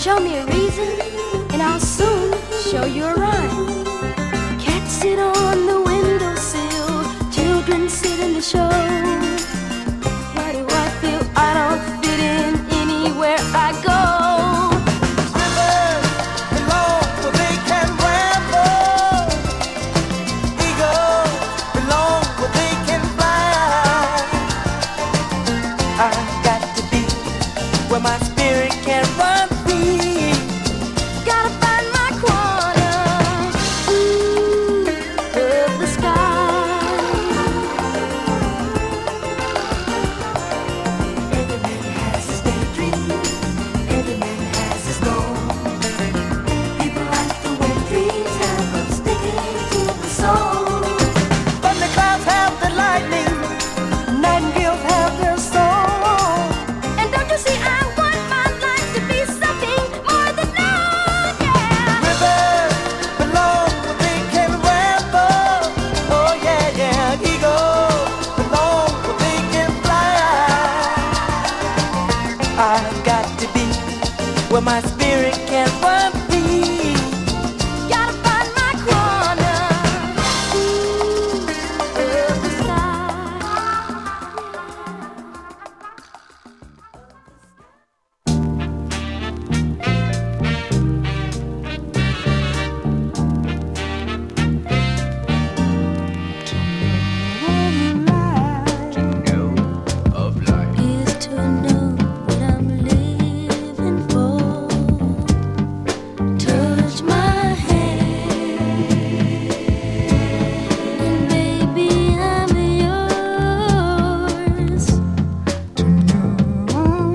Show me a reason, and I'll soon show you a rhyme. Cats sit on the windowsill, children sit in the show. Why do I feel I don't fit in anywhere I go? Rivers belong where they can ramble. Eagles belong where they can fly. I've got to be where my spirit can run free. Gotta find my corner, ooh, of the sky. Every man has his daydream, every man has his goal. People like the way dreams have them sticking to the soul. Thunderclouds have the lightning, nightingales have their song. And don't you see, I want my life to be something more than love, yeah. Rivers belong where they can ramble. Oh yeah, yeah. Eagles belong where they can fly. I've got to be where my spirit can run free. Gotta find my corner, ooh, of the sky. Is to know what I'm living for. Touch my hand, and baby, I'm yours. To know of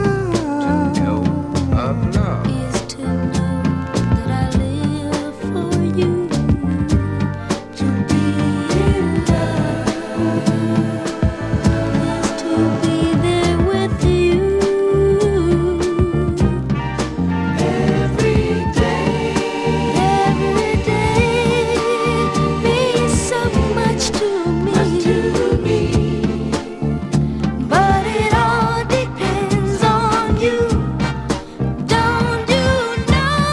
love. Is to know that I live for you. To be in love is to be there with you. Every day means so much to me. But it all depends on you. Don't you know,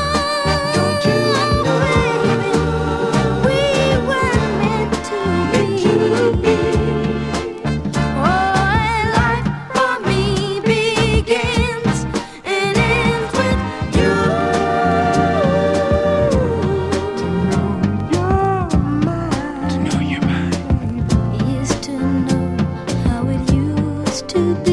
baby, we were meant to be. Oh, life for me begins and ends with you. To know you're mine. Is to know how it used to be.